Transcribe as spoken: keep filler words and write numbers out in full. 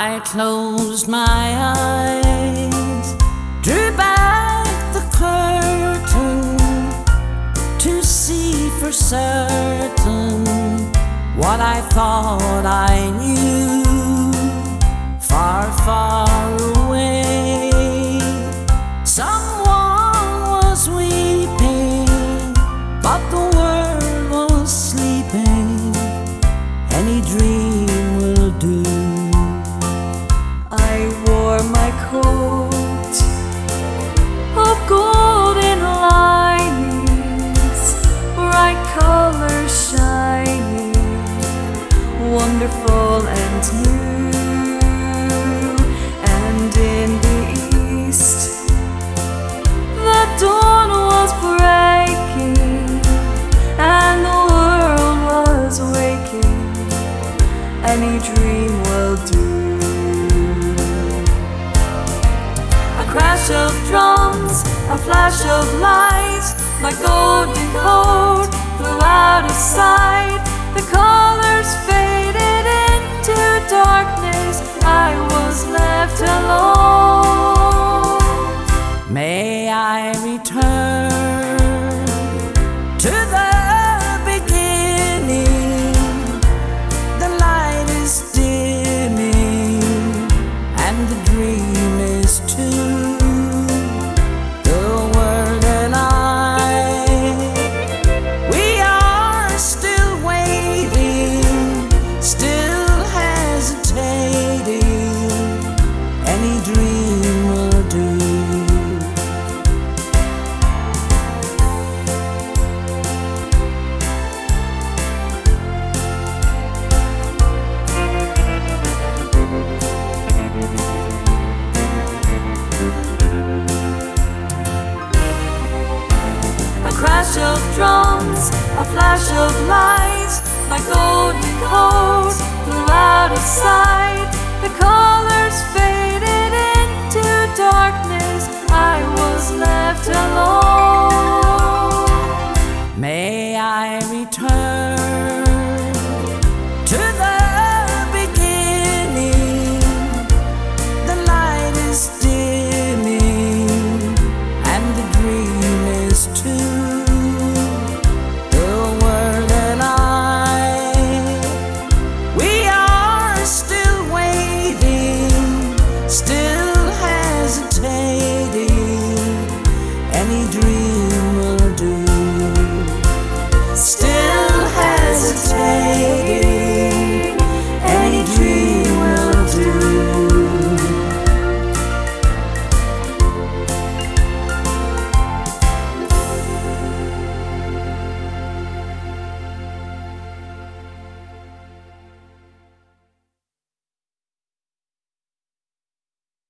I closed my eyes, drew back the curtain to see for certain what I thought I knew. Far, far away, someone was weeping, but the world was sleeping. Any dream will do. I wore my coat of golden linings, bright colors shining, wonderful and new. And in the east, the dawn was breaking, and the world was waking. Any dream will do. A crash of drums, a flash of light, my golden coat flew out of sight. The colors faded into darkness, I was left alone. May I return to the beginning? The light is dimming, and the dream is too. The world and I, we are still waiting, still hesitating. Any dream will do. A crash of drums, a flash of light, my golden coat flew out of sight. The colors faded into darkness, I was left alone.